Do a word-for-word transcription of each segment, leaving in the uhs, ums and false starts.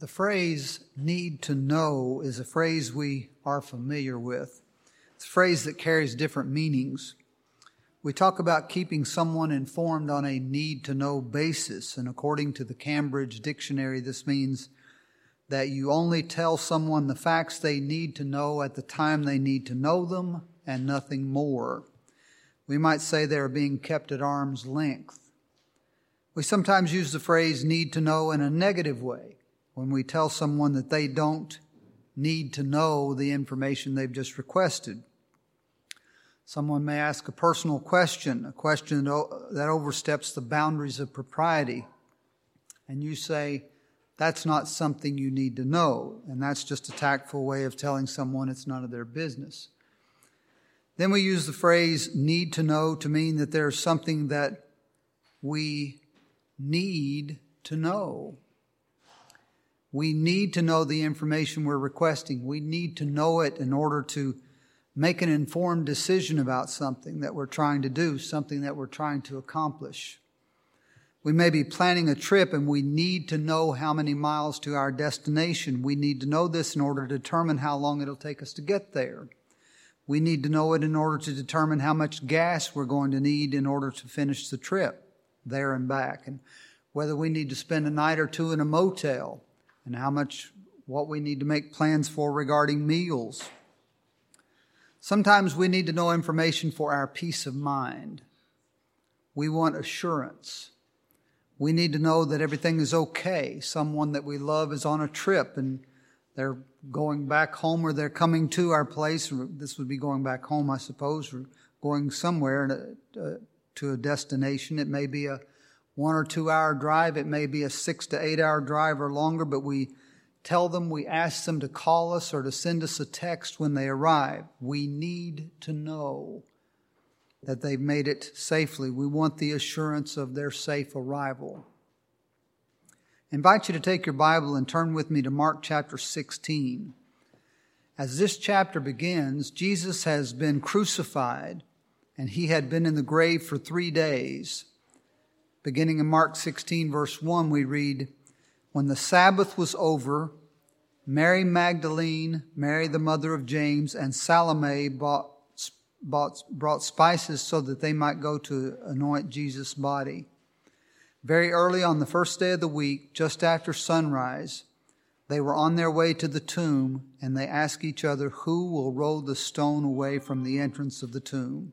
The phrase need to know is a phrase we are familiar with. It's a phrase that carries different meanings. We talk about keeping someone informed on a need to know basis, and according to the Cambridge Dictionary, this means that you only tell someone the facts they need to know at the time they need to know them and nothing more. We might say they are being kept at arm's length. We sometimes use the phrase need to know in a negative way, when we tell someone that they don't need to know the information they've just requested. Someone may ask a personal question, a question that oversteps the boundaries of propriety, and you say, that's not something you need to know, and that's just a tactful way of telling someone it's none of their business. Then we use the phrase need to know to mean that there's something that we need to know. We need to know the information we're requesting. We need to know it in order to make an informed decision about something that we're trying to do, something that we're trying to accomplish. We may be planning a trip and we need to know how many miles to our destination. We need to know this in order to determine how long it'll take us to get there. We need to know it in order to determine how much gas we're going to need in order to finish the trip there and back, and whether we need to spend a night or two in a motel, and how much, what we need to make plans for regarding meals. Sometimes we need to know information for our peace of mind. We want assurance. We need to know that everything is okay. Someone that we love is on a trip and they're going back home, or they're coming to our place. This would be going back home, I suppose, or going somewhere to a destination. It may be a one or two hour drive. It may be a six to eight hour drive or longer, but we tell them, we ask them to call us or to send us a text when they arrive. We need to know that they've made it safely. We want the assurance of their safe arrival. I invite you to take your Bible and turn with me to Mark chapter sixteen. As this chapter begins, Jesus has been crucified and he had been in the grave for three days. Beginning in Mark sixteen, verse one, we read, when the Sabbath was over, Mary Magdalene, Mary the mother of James, and Salome bought, bought, brought spices so that they might go to anoint Jesus' body. Very early on the first day of the week, just after sunrise, they were on their way to the tomb, and they asked each other, who will roll the stone away from the entrance of the tomb?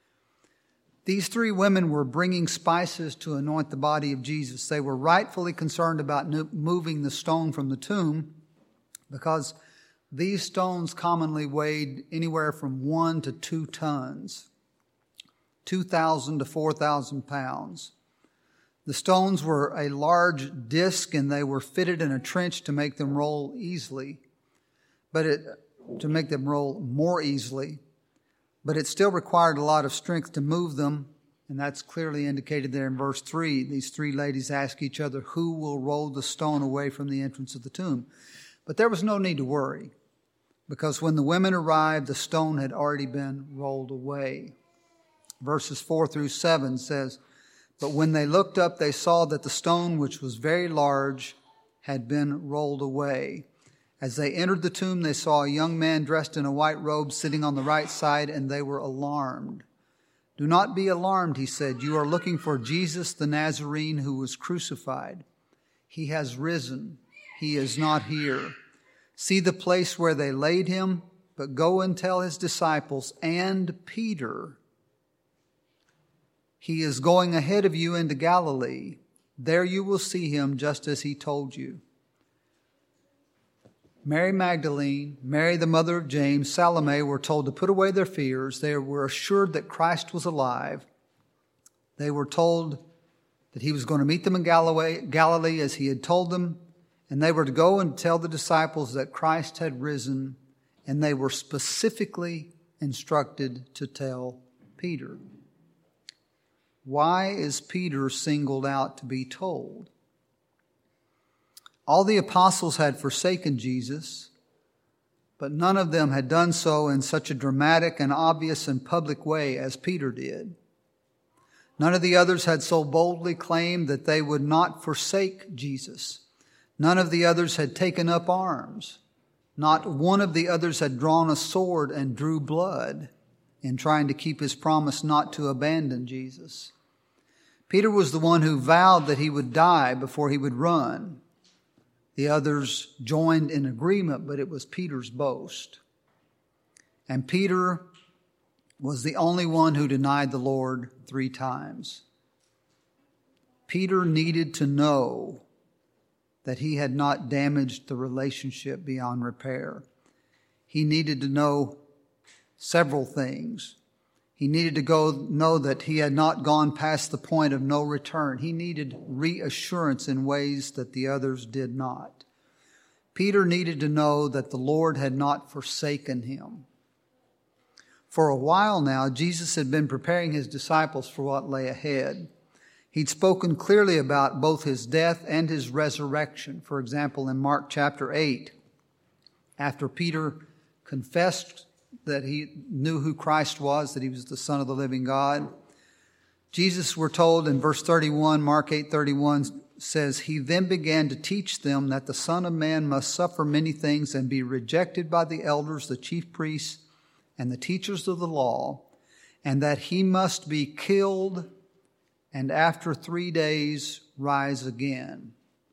These three women were bringing spices to anoint the body of Jesus. They were rightfully concerned about moving the stone from the tomb because these stones commonly weighed anywhere from one to two tons, two thousand to four thousand pounds. The stones were a large disc and they were fitted in a trench to make them roll easily, but it, to make them roll more easily. But it still required a lot of strength to move them, and that's clearly indicated there in verse three. These three ladies ask each other, who will roll the stone away from the entrance of the tomb? But there was no need to worry, because when the women arrived, the stone had already been rolled away. Verses four through seven says, but when they looked up, they saw that the stone, which was very large, had been rolled away. As they entered the tomb, they saw a young man dressed in a white robe sitting on the right side, and they were alarmed. Do not be alarmed, he said. You are looking for Jesus the Nazarene who was crucified. He has risen. He is not here. See the place where they laid him, but go and tell his disciples and Peter. He is going ahead of you into Galilee. There you will see him just as he told you. Mary Magdalene, Mary the mother of James, Salome were told to put away their fears. They were assured that Christ was alive. They were told that he was going to meet them in Galilee, Galilee as he had told them, and they were to go and tell the disciples that Christ had risen, and they were specifically instructed to tell Peter. Why is Peter singled out to be told? All the apostles had forsaken Jesus, but none of them had done so in such a dramatic and obvious and public way as Peter did. None of the others had so boldly claimed that they would not forsake Jesus. None of the others had taken up arms. Not one of the others had drawn a sword and drew blood in trying to keep his promise not to abandon Jesus. Peter was the one who vowed that he would die before he would run. The others joined in agreement, but it was Peter's boast. And Peter was the only one who denied the Lord three times. Peter needed to know that he had not damaged the relationship beyond repair. He needed to know several things. He needed to go know that he had not gone past the point of no return. He needed reassurance in ways that the others did not. Peter needed to know that the Lord had not forsaken him. For a while now, Jesus had been preparing his disciples for what lay ahead. He'd spoken clearly about both his death and his resurrection. For example, in Mark chapter eight, after Peter confessed that he knew who Christ was, that he was the Son of the living God, Jesus, we're told in verse thirty-one, Mark eight thirty-one says, he then began to teach them that the Son of Man must suffer many things and be rejected by the elders, the chief priests, and the teachers of the law, and that he must be killed and after three days rise again.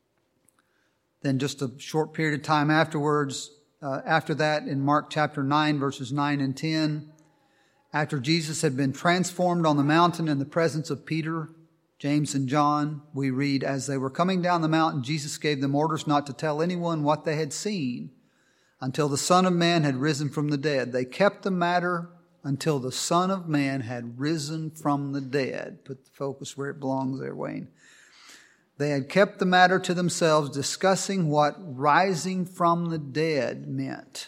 Then just a short period of time afterwards, uh, after that in Mark chapter nine, verses nine and ten, after Jesus had been transformed on the mountain in the presence of Peter, James, and John, we read, as they were coming down the mountain, Jesus gave them orders not to tell anyone what they had seen until the Son of Man had risen from the dead. They kept the matter until the Son of Man had risen from the dead. Put the focus where it belongs there, Wayne. They had kept the matter to themselves, discussing what rising from the dead meant.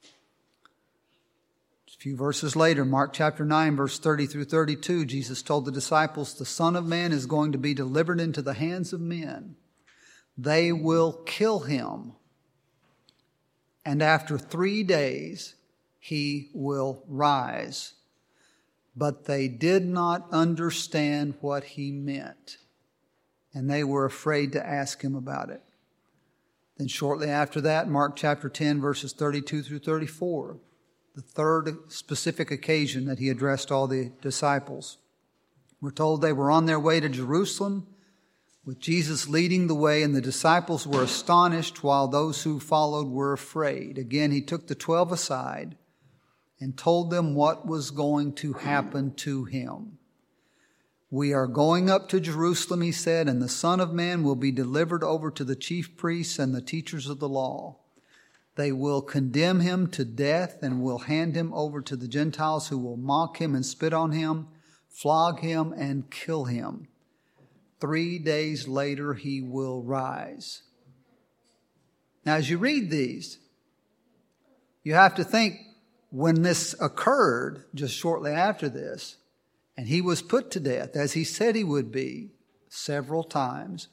A few verses later, Mark chapter nine, verse thirty through thirty-two, Jesus told the disciples, the Son of Man is going to be delivered into the hands of men. They will kill him. And after three days, he will rise. But they did not understand what he meant, and they were afraid to ask him about it. Then shortly after that, Mark chapter ten, verses thirty-two through thirty-four, the third specific occasion that he addressed all the disciples. We're told they were on their way to Jerusalem, with Jesus leading the way, and the disciples were astonished while those who followed were afraid. Again, he took the twelve aside and told them what was going to happen to him. We are going up to Jerusalem, he said, and the Son of Man will be delivered over to the chief priests and the teachers of the law. They will condemn him to death and will hand him over to the Gentiles, who will mock him and spit on him, flog him and kill him. Three days later, he will rise. Now, as you read these, you have to think, when this occurred, just shortly after this, and he was put to death, as he said he would be several times,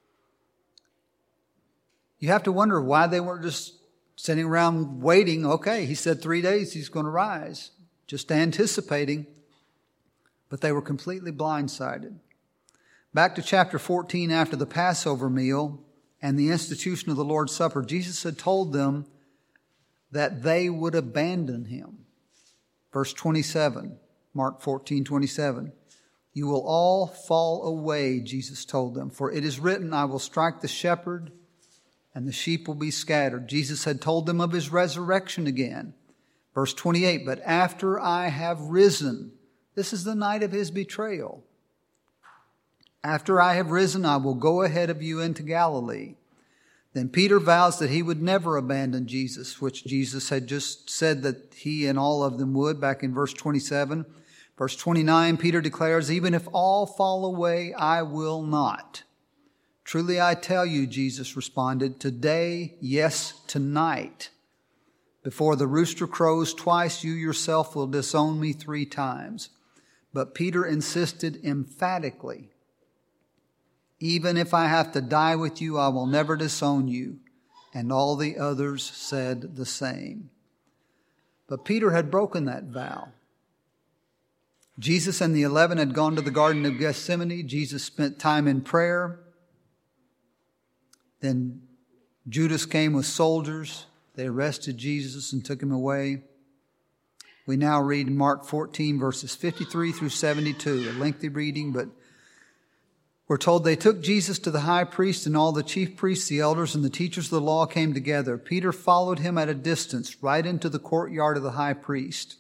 you have to wonder why they weren't just sitting around waiting. Okay, he said three days he's going to rise, just anticipating. But they were completely blindsided. Back to chapter fourteen, after the Passover meal and the institution of the Lord's Supper, Jesus had told them that they would abandon him. Verse twenty-seven, Mark fourteen twenty-seven. You will all fall away, Jesus told them, for it is written, I will strike the shepherd and the sheep will be scattered. Jesus had told them of his resurrection again. Verse twenty-eight, but after I have risen, this is the night of his betrayal. After I have risen, I will go ahead of you into Galilee. Then Peter vows that he would never abandon Jesus, which Jesus had just said that he and all of them would back in verse twenty-seven. Verse twenty-nine, Peter declares, even if all fall away, I will not. Truly I tell you, Jesus responded, today, yes, tonight, before the rooster crows twice, you yourself will disown me three times. But Peter insisted emphatically, even if I have to die with you, I will never disown you. And all the others said the same. But Peter had broken that vow. Jesus and the eleven had gone to the Garden of Gethsemane. Jesus spent time in prayer. Then Judas came with soldiers. They arrested Jesus and took him away. We now read Mark fourteen, verses fifty-three through seventy-two, a lengthy reading, but we're told they took Jesus to the high priest, and all the chief priests, the elders, and the teachers of the law came together. Peter followed him at a distance, right into the courtyard of the high priest.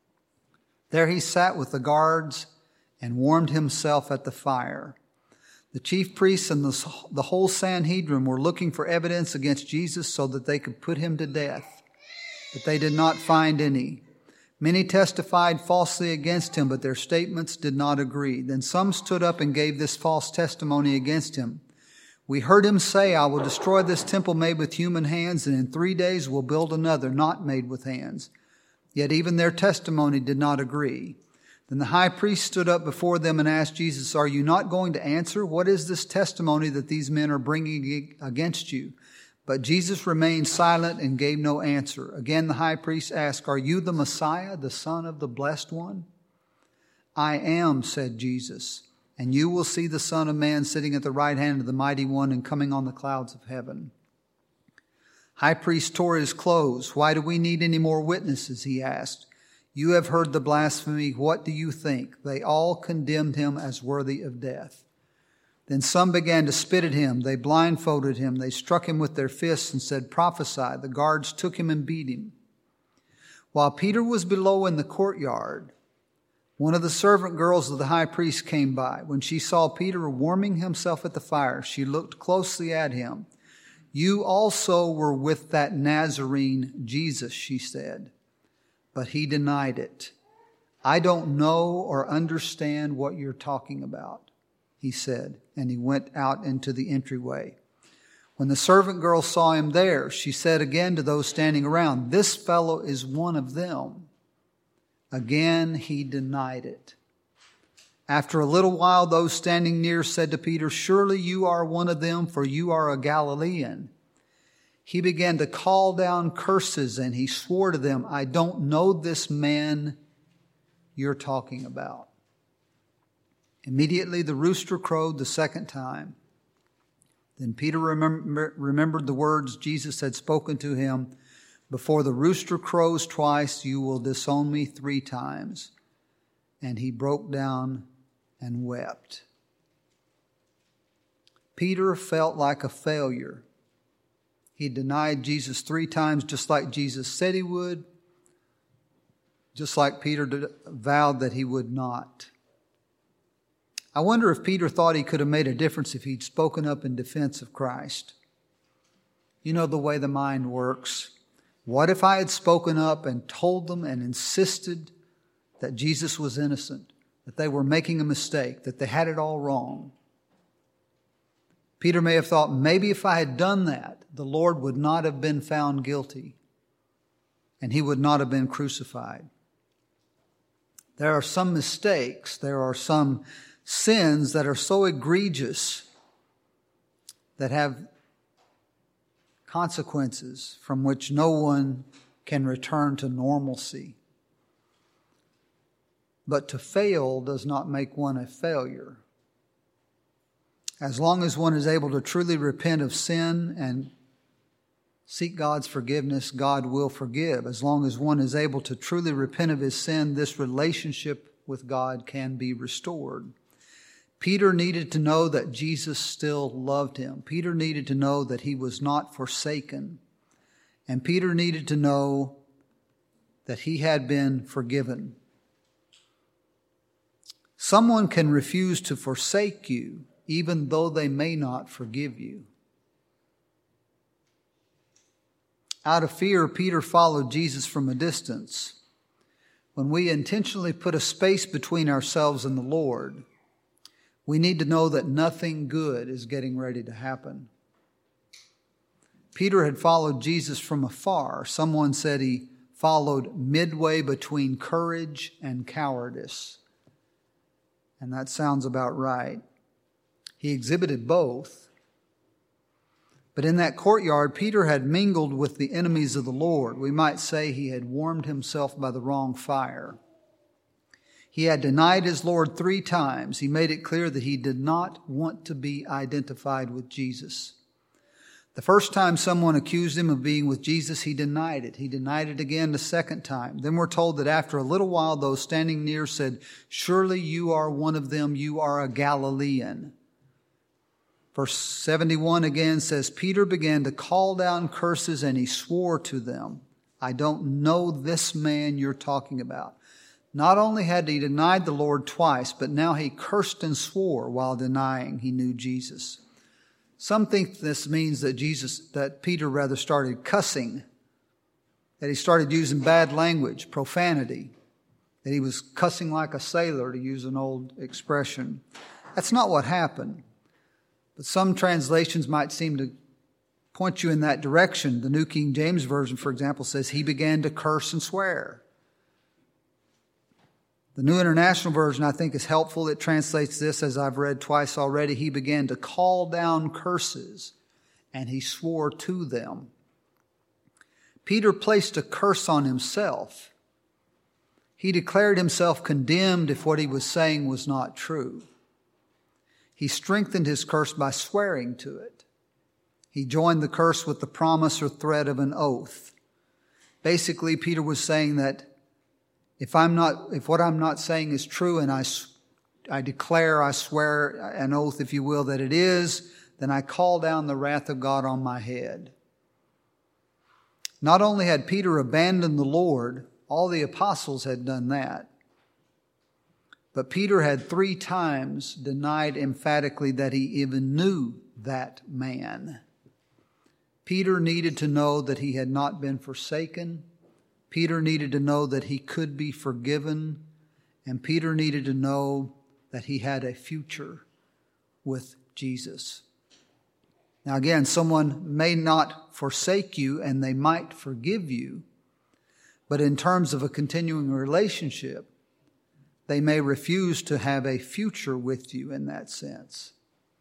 There he sat with the guards and warmed himself at the fire. The chief priests and the, the whole Sanhedrin were looking for evidence against Jesus so that they could put him to death, but they did not find any. Many testified falsely against him, but their statements did not agree. Then some stood up and gave this false testimony against him. We heard him say, I will destroy this temple made with human hands, and in three days will build another not made with hands. Yet even their testimony did not agree. Then the high priest stood up before them and asked Jesus, are you not going to answer? What is this testimony that these men are bringing against you? But Jesus remained silent and gave no answer. Again, the high priest asked, are you the Messiah, the Son of the Blessed One? I am, said Jesus, and you will see the Son of Man sitting at the right hand of the Mighty One and coming on the clouds of heaven. High priest tore his clothes. Why do we need any more witnesses? He asked. You have heard the blasphemy. What do you think? They all condemned him as worthy of death. Then some began to spit at him. They blindfolded him. They struck him with their fists and said, prophesy. The guards took him and beat him. While Peter was below in the courtyard, one of the servant girls of the high priest came by. When she saw Peter warming himself at the fire, she looked closely at him. You also were with that Nazarene Jesus, she said. But he denied it. I don't know or understand what you're talking about, he said, and he went out into the entryway. When the servant girl saw him there, she said again to those standing around, this fellow is one of them. Again, he denied it. After a little while, those standing near said to Peter, surely you are one of them, for you are a Galilean. He began to call down curses, and he swore to them, I don't know this man you're talking about. Immediately the rooster crowed the second time. Then Peter remember, remembered the words Jesus had spoken to him, before the rooster crows twice, you will disown me three times. And he broke down and wept. Peter felt like a failure. He denied Jesus three times, just like Jesus said he would, just like Peter did, vowed that he would not. I wonder if Peter thought he could have made a difference if he'd spoken up in defense of Christ. You know the way the mind works. What if I had spoken up and told them and insisted that Jesus was innocent, that they were making a mistake, that they had it all wrong? Peter may have thought, maybe if I had done that, the Lord would not have been found guilty and he would not have been crucified. There are some mistakes, there are some sins that are so egregious that have consequences from which no one can return to normalcy. But to fail does not make one a failure. As long as one is able to truly repent of sin and seek God's forgiveness, God will forgive. As long as one is able to truly repent of his sin, this relationship with God can be restored. Peter needed to know that Jesus still loved him. Peter needed to know that he was not forsaken. And Peter needed to know that he had been forgiven. Someone can refuse to forsake you, even though they may not forgive you. Out of fear, Peter followed Jesus from a distance. When we intentionally put a space between ourselves and the Lord, we need to know that nothing good is getting ready to happen. Peter had followed Jesus from afar. Someone said he followed midway between courage and cowardice. And that sounds about right. He exhibited both. But in that courtyard, Peter had mingled with the enemies of the Lord. We might say he had warmed himself by the wrong fire. He had denied his Lord three times. He made it clear that he did not want to be identified with Jesus. The first time someone accused him of being with Jesus, he denied it. He denied it again the second time. Then we're told that after a little while, those standing near said, "Surely you are one of them. You are a Galilean." Verse seventy-one again says, Peter began to call down curses and he swore to them, "I don't know this man you're talking about." Not only had he denied the Lord twice, but now he cursed and swore while denying he knew Jesus. Some think this means that Jesus, that Peter rather started cussing, that he started using bad language, profanity, that he was cussing like a sailor, to use an old expression. That's not what happened. But some translations might seem to point you in that direction. The New King James Version, for example, says he began to curse and swear. The New International Version, I think, is helpful. It translates this, as I've read twice already. He began to call down curses, and he swore to them. Peter placed a curse on himself. He declared himself condemned if what he was saying was not true. He strengthened his curse by swearing to it. He joined the curse with the promise or threat of an oath. Basically, Peter was saying that If I'm not, if what I'm not saying is true, and I, I declare, I swear an oath, if you will, that it is, then I call down the wrath of God on my head. Not only had Peter abandoned the Lord, all the apostles had done that, but Peter had three times denied emphatically that he even knew that man. Peter needed to know that he had not been forsaken. Peter needed to know that he could be forgiven, and Peter needed to know that he had a future with Jesus. Now again, someone may not forsake you and they might forgive you, but in terms of a continuing relationship, they may refuse to have a future with you in that sense.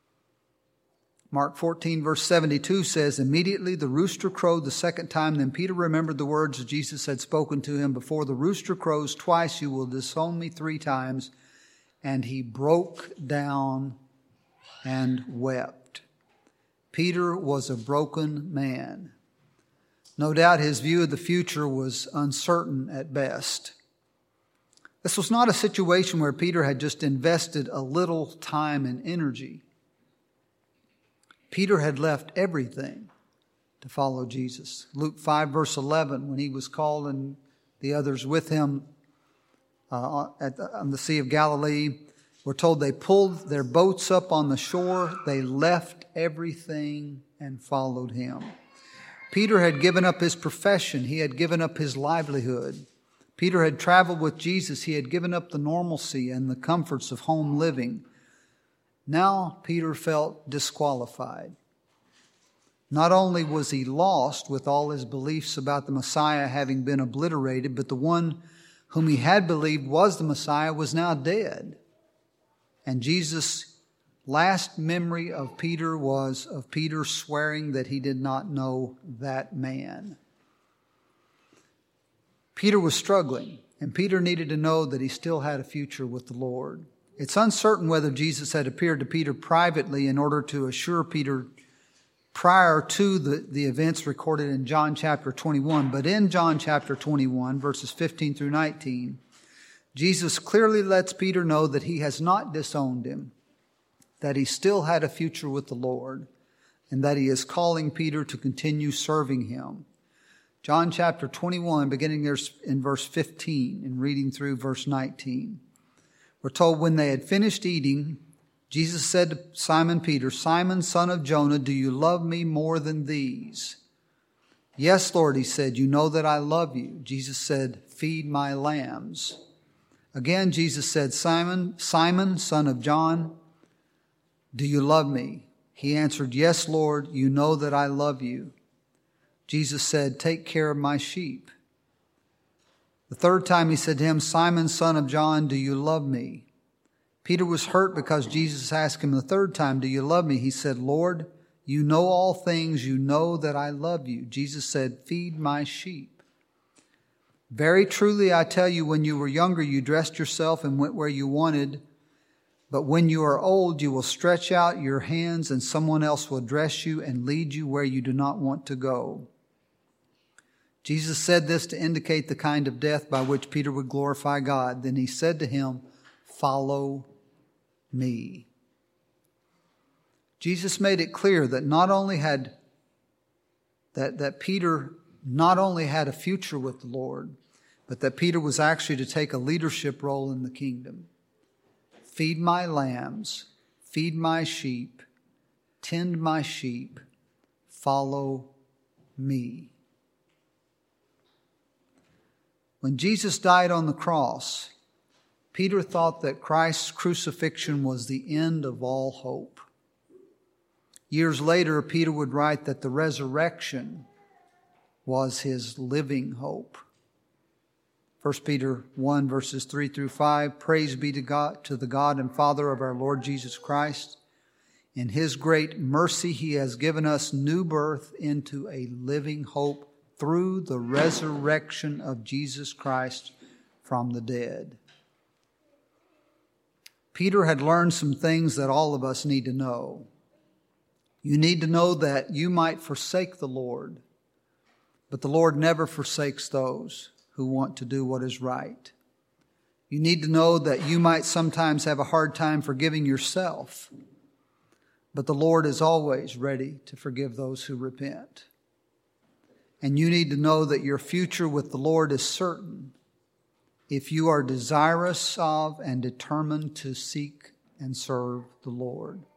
Mark fourteen, verse seventy-two says, immediately the rooster crowed the second time. Then Peter remembered the words that Jesus had spoken to him, before the rooster crows twice, you will disown me three times. And he broke down and wept. Peter was a broken man. No doubt his view of the future was uncertain at best. This was not a situation where Peter had just invested a little time and energy. Peter had left everything to follow Jesus. Luke five, verse eleven, when he was called and the others with him uh, at the, on the Sea of Galilee, we're told they pulled their boats up on the shore. They left everything and followed him. Peter had given up his profession. He had given up his livelihood. Peter had traveled with Jesus. He had given up the normalcy and the comforts of home living. Now Peter felt disqualified. Not only was he lost with all his beliefs about the Messiah having been obliterated, but the one whom he had believed was the Messiah was now dead. And Jesus' last memory of Peter was of Peter swearing that he did not know that man. Peter was struggling, and Peter needed to know that he still had a future with the Lord. It's uncertain whether Jesus had appeared to Peter privately in order to assure Peter prior to the, the events recorded in John chapter twenty-one. But in John chapter twenty-one, verses fifteen through nineteen, Jesus clearly lets Peter know that he has not disowned him, that he still had a future with the Lord, and that he is calling Peter to continue serving him. John chapter twenty-one, beginning there in verse fifteen and reading through verse nineteen. We're told, when they had finished eating, Jesus said to Simon Peter, Simon, son of Jonah, do you love me more than these? Yes, Lord, he said, you know that I love you. Jesus said, feed my lambs. Again, Jesus said, Simon, Simon, son of John, do you love me? He answered, yes, Lord, you know that I love you. Jesus said, take care of my sheep. The third time he said to him, Simon, son of John, do you love me? Peter was hurt because Jesus asked him the third time, do you love me? He said, Lord, you know all things. You know that I love you. Jesus said, feed my sheep. Very truly, I tell you, when you were younger, you dressed yourself and went where you wanted. But when you are old, you will stretch out your hands and someone else will dress you and lead you where you do not want to go. Jesus said this to indicate the kind of death by which Peter would glorify God. Then he said to him, "Follow me." Jesus made it clear that not only had that, that Peter not only had a future with the Lord, but that Peter was actually to take a leadership role in the kingdom. Feed my lambs, feed my sheep, tend my sheep, follow me. When Jesus died on the cross, Peter thought that Christ's crucifixion was the end of all hope. Years later, Peter would write that the resurrection was his living hope. First Peter one, verses three through five, praise be to God, to the God and Father of our Lord Jesus Christ. In his great mercy, he has given us new birth into a living hope through the resurrection of Jesus Christ from the dead. Peter had learned some things that all of us need to know. You need to know that you might forsake the Lord, but the Lord never forsakes those who want to do what is right. You need to know that you might sometimes have a hard time forgiving yourself, but the Lord is always ready to forgive those who repent. And you need to know that your future with the Lord is certain if you are desirous of and determined to seek and serve the Lord.